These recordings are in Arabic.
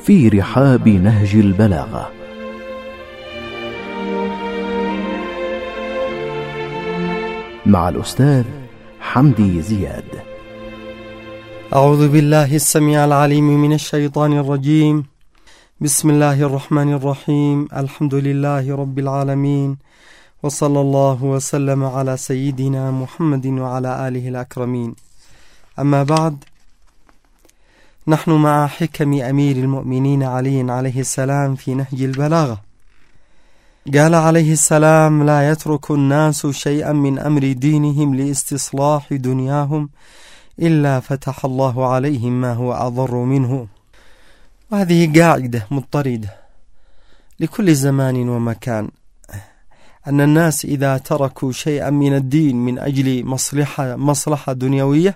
في رحاب نهج البلاغة، مع الأستاذ حمدي زياد. أعوذ بالله السميع العليم من الشيطان الرجيم. بسم الله الرحمن الرحيم. الحمد لله رب العالمين، وصلى الله وسلم على سيدنا محمد وعلى آله الأكرمين. أما بعد، نحن مع حكم أمير المؤمنين علي عليه السلام في نهج البلاغة. قال عليه السلام: لا يترك الناس شيئا من أمر دينهم لاستصلاح دنياهم إلا فتح الله عليهم ما هو أضر منه. وهذه قاعدة مضطردة لكل زمان ومكان، أن الناس إذا تركوا شيئا من الدين من أجل مصلحة دنيوية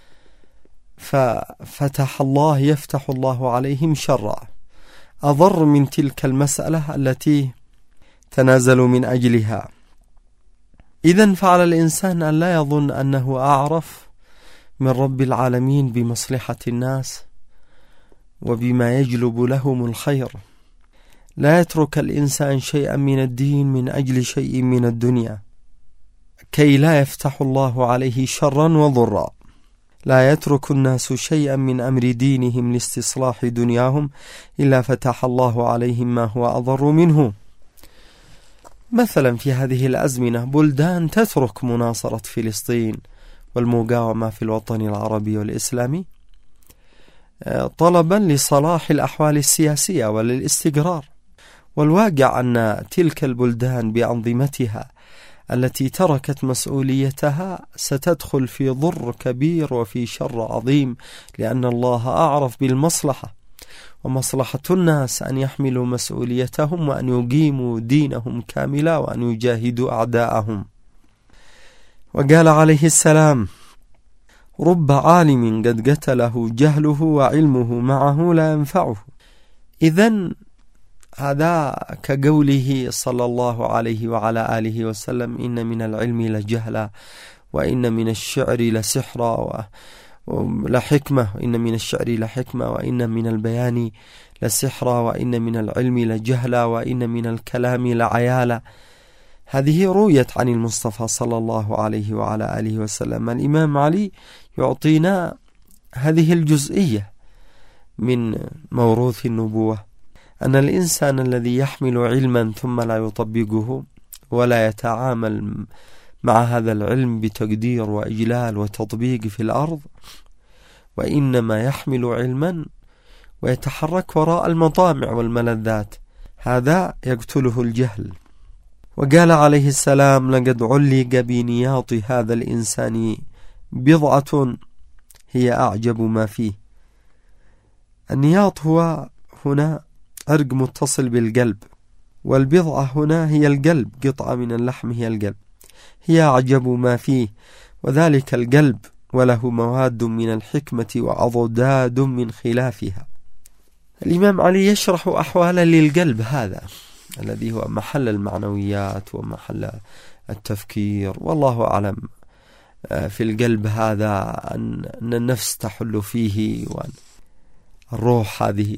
يفتح الله عليهم شرا أضر من تلك المسألة التي تنازلوا من أجلها. إذن فعلى الإنسان أن لا يظن أنه أعرف من رب العالمين بمصلحة الناس وبما يجلب لهم الخير. لا يترك الإنسان شيئا من الدين من أجل شيء من الدنيا كي لا يفتح الله عليه شرا وضرا. لا يترك الناس شيئا من أمر دينهم لاستصلاح دنياهم إلا فتح الله عليهم ما هو أضر منه. مثلا في هذه الأزمنة بلدان تترك مناصرة فلسطين والمقاومة في الوطن العربي والإسلامي طلبا لصلاح الأحوال السياسية وللاستقرار. والواقع أن تلك البلدان بأنظمتها التي تركت مسؤوليتها ستدخل في ضر كبير وفي شر عظيم، لأن الله أعرف بالمصلحة، ومصلحة الناس أن يحملوا مسؤوليتهم وأن يقيموا دينهم كاملا وأن يجاهدوا أعداءهم. وقال عليه السلام: رب عالم قد قتله جهله وعلمه معه لا ينفعه. إذن هذا كقوله صلى الله عليه وعلى آله وسلم: إن من العلم لجهلا، وإن من الشعر لسحرا ولحكمة، وإن من الشعر لحكمة، وإن من البيان لسحرا، وإن من العلم لجهلا، وإن من الكلام لعيالا. هذه رويت عن المصطفى صلى الله عليه وعلى آله وسلم. الإمام علي يعطينا هذه الجزئية من موروث النبوة، أن الإنسان الذي يحمل علما ثم لا يطبقه ولا يتعامل مع هذا العلم بتقدير وإجلال وتطبيق في الأرض، وإنما يحمل علما ويتحرك وراء المطامع والملذات، هذا يقتله الجهل. وقال عليه السلام: لقد علق بنياط هذا الإنسان بضعة هي أعجب ما فيه. النياط هو هنا عرق متصل بالقلب، والبضعة هنا هي القلب، قطعة من اللحم هي القلب، هي أعجب ما فيه، وذلك القلب وله مواد من الحكمة وأضداد من خلافها. الإمام علي يشرح أحوالا للقلب هذا الذي هو محل المعنويات ومحل التفكير، والله أعلم. في القلب هذا أن النفس تحل فيه، وأن الروح هذه،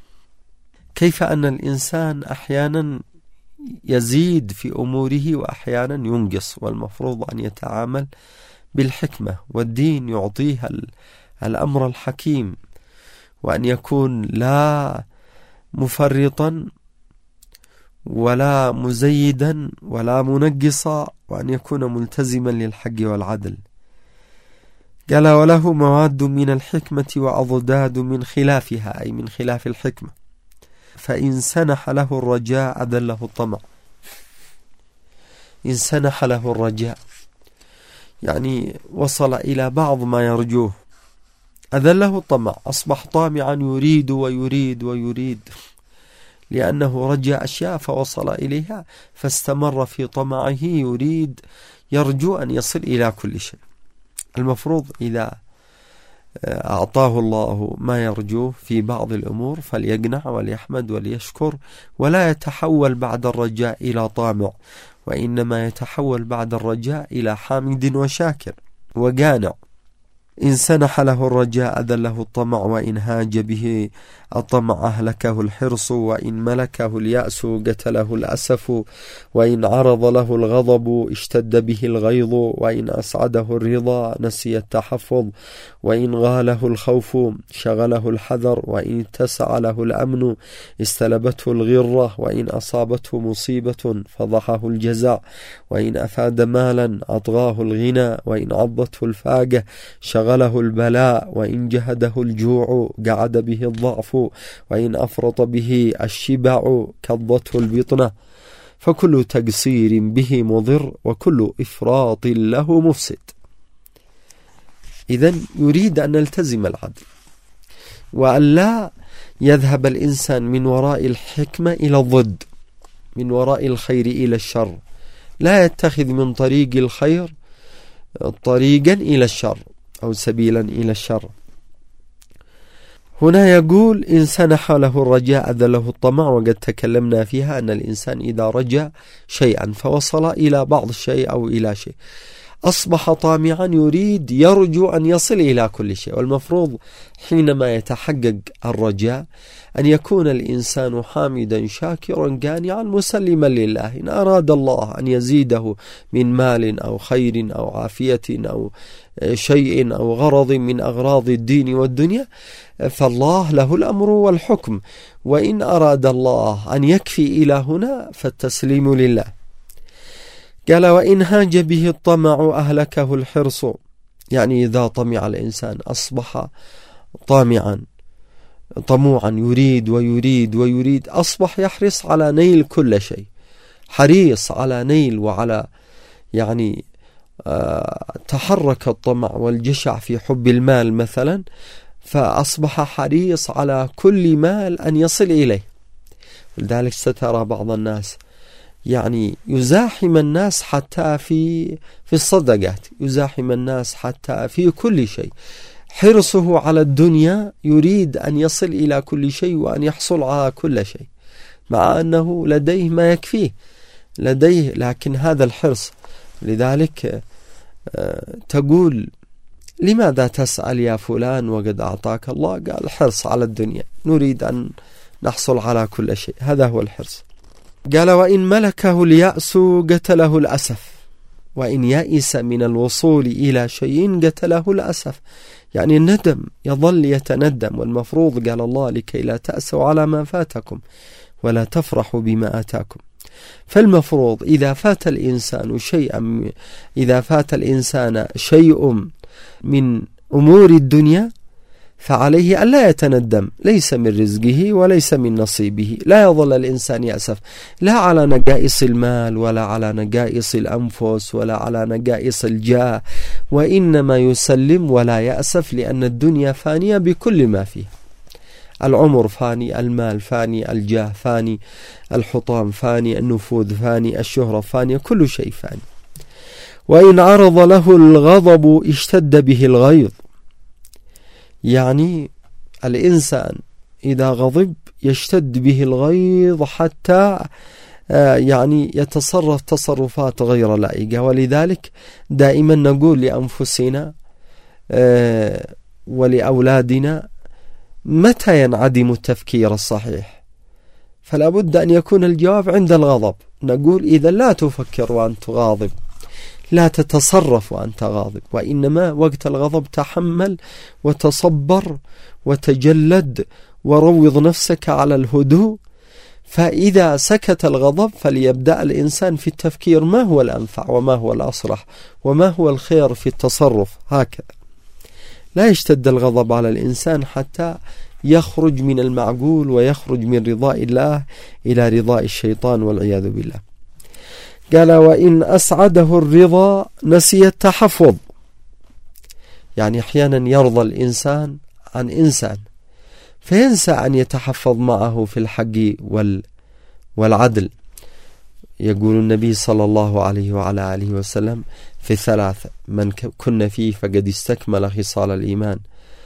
كيف أن الإنسان أحيانا يزيد في أموره وأحيانا ينقص، والمفروض أن يتعامل بالحكمة، والدين يعطيها الأمر الحكيم، وأن يكون لا مفرطا ولا مزيدا ولا منقصا، وأن يكون ملتزما للحق والعدل. قال: وله مواد من الحكمة وأضداد من خلافها، أي من خلاف الحكمة. فإن سنح له الرجاء أذله الطمع. إن سنح له الرجاء يعني وصل إلى بعض ما يرجوه، أذله الطمع، أصبح طامعا يريد ويريد ويريد، لأنه رجع أشياء فوصل إليها فاستمر في طمعه، يريد يرجو أن يصل إلى كل شيء. المفروض إذا أعطاه الله ما يرجوه في بعض الأمور فليقنع وليحمد وليشكر، ولا يتحول بعد الرجاء إلى طامع، وإنما يتحول بعد الرجاء إلى حامد وشاكر وقانع. إن سنح له الرجاء أذله الطمع، وإن هاج به الطمع أهلكه الحرص، وإن ملكه اليأس قتله الأسف، وإن عرض له الغضب اشتد به الغيظ، وإن أسعده الرضا نسي التحفظ، وإن غاله الخوف شغله الحذر، وإن اتسع له الأمن استلبته الغرة، وإن أصابته مصيبة فضحه الجزع، وإن أفاد مالا أطغاه الغنى، وإن عضته الفاقة شغله البلاء، وإن جهده الجوع قعد به الضعف، وإن أفرط به الشبع كضته البطنة، فكل تقصير به مضر، وكل إفراط له مفسد. إذن يريد أن نلتزم العدل، وأن لا يذهب الإنسان من وراء الحكمة إلى الضد، من وراء الخير إلى الشر، لا يتخذ من طريق الخير طريقا إلى الشر أو سبيلا إلى الشر. هنا يقول إن سنح له الرجاء أذله الطمع، وقد تكلمنا فيها أن الإنسان إذا رجى شيئا فوصل إلى بعض الشيء أو إلى شيء أصبح طامعا يرجو أن يصل إلى كل شيء. والمفروض حينما يتحقق الرجاء أن يكون الإنسان حامدا شاكرا قانعا مسلما لله. إن أراد الله أن يزيده من مال أو خير أو عافية أو شيء أو غرض من أغراض الدين والدنيا فالله له الأمر والحكم، وإن أراد الله أن يكفي إلى هنا فالتسليم لله. قال وإن هاج به الطمع أهلكه الحرص، يعني إذا طمع الإنسان أصبح طامعا طموعا يريد ويريد ويريد، أصبح يحرص على نيل كل شيء، حريص على نيل وعلى يعني تحرك الطمع والجشع في حب المال مثلا، فأصبح حريص على كل مال أن يصل إليه. ولذلك سترى بعض الناس يعني يزاحم الناس حتى في الصدقات، يزاحم الناس حتى في كل شيء، حرصه على الدنيا، يريد أن يصل إلى كل شيء وأن يحصل على كل شيء، مع أنه لديه ما يكفيه لديه، لكن هذا الحرص. لذلك تقول لماذا تسأل يا فلان وقد أعطاك الله؟ قال الحرص على الدنيا، نريد أن نحصل على كل شيء، هذا هو الحرص. قال وإن ملكه اليأس قتله الأسف، وإن يأس من الوصول إلى شيء قتله الأسف، يعني الندم، يظل يتندم. والمفروض قال الله لكي لا تأسوا على ما فاتكم ولا تفرحوا بما آتاكم. فالمفروض إذا فات الإنسان شيء من أمور الدنيا فعليه أن لا يتندم، ليس من رزقه وليس من نصيبه. لا يظل الإنسان يأسف لا على نقائص المال ولا على نقائص الأنفس ولا على نقائص الجاه، وإنما يسلم ولا يأسف، لأن الدنيا فانية بكل ما فيها. العمر فاني، المال فاني، الجاه فاني، الحطام فاني، النفوذ فاني، الشهرة فانية، كل شيء فاني. وإن عرض له الغضب اشتد به الغيظ، يعني الإنسان إذا غضب يشتد به الغيظ حتى يعني يتصرف تصرفات غير لائقة. ولذلك دائما نقول لأنفسنا ولأولادنا متى ينعدم التفكير الصحيح؟ فلا بد أن يكون الجواب عند الغضب. نقول إذا لا تفكر وأنت غاضب، لا تتصرف وأنت غاضب، وإنما وقت الغضب تحمل وتصبر وتجلد وروض نفسك على الهدوء. فإذا سكت الغضب فليبدأ الإنسان في التفكير ما هو الأنفع وما هو الأصلح وما هو الخير في التصرف. هكذا لا يشتد الغضب على الإنسان حتى يخرج من المعقول ويخرج من رضاء الله إلى رضاء الشيطان والعياذ بالله. قال وإن أسعده الرضا نسي التحفظ، يعني أحيانا يرضى الإنسان عن إنسان فينسى أن يتحفظ معه في الحق والعدل. يقول النبي صلى الله عليه وعلى آله وسلم في 3 من كن فيه فقد استكمل خصال الإيمان: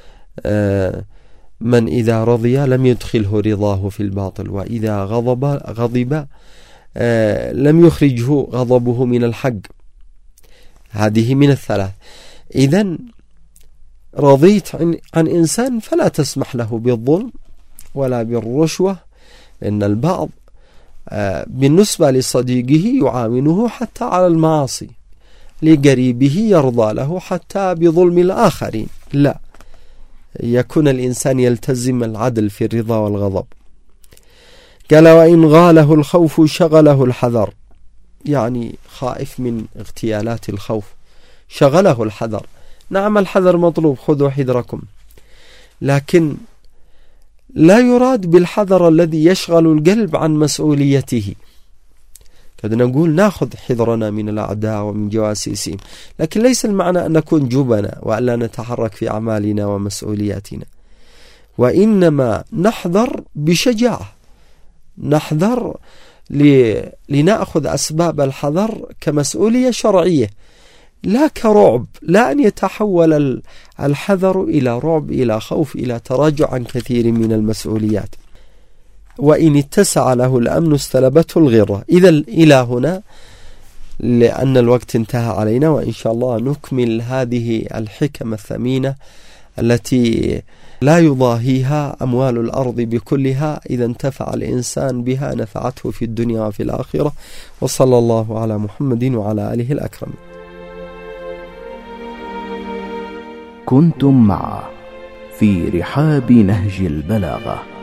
من إذا رضي لم يدخله رضاه في الباطل، وإذا غضب لم يخرجه غضبه من الحق. هذه من 3. إذن رضيت عن إنسان فلا تسمح له بالظلم ولا بالرشوة، لأن البعض بالنسبة لصديقه يعاونه حتى على المعاصي، لقريبه يرضى له حتى بظلم الآخرين. لا، يكون الإنسان يلتزم العدل في الرضا والغضب. قال: وإن غاله الخوف شغله الحذر، يعني خائف من اغتيالات الخوف شغله الحذر. نعم، الحذر مطلوب، خذوا حذركم، لكن لا يراد بالحذر الذي يشغل القلب عن مسؤوليته. قد نقول نأخذ حذرنا من الأعداء ومن جواسيسهم، لكن ليس المعنى أن نكون جبنا وألا نتحرك في أعمالنا ومسؤولياتنا، وإنما نحذر بشجاعة، نحذر لنأخذ أسباب الحذر كمسؤولية شرعية، لا كرعب، لا أن يتحول الحذر إلى رعب، إلى خوف، إلى تراجع عن كثير من المسؤوليات. وإن اتسع له الأمن استلبته الغرة. إذا إلى هنا، لأن الوقت انتهى علينا، وإن شاء الله نكمل هذه الحكم الثمينة التي لا يضاهيها أموال الأرض بكلها. إذا انتفع الإنسان بها نفعته في الدنيا وفي الآخرة. وصلى الله على محمد وعلى آله الأكرم. كنتم مع في رحاب نهج البلاغة.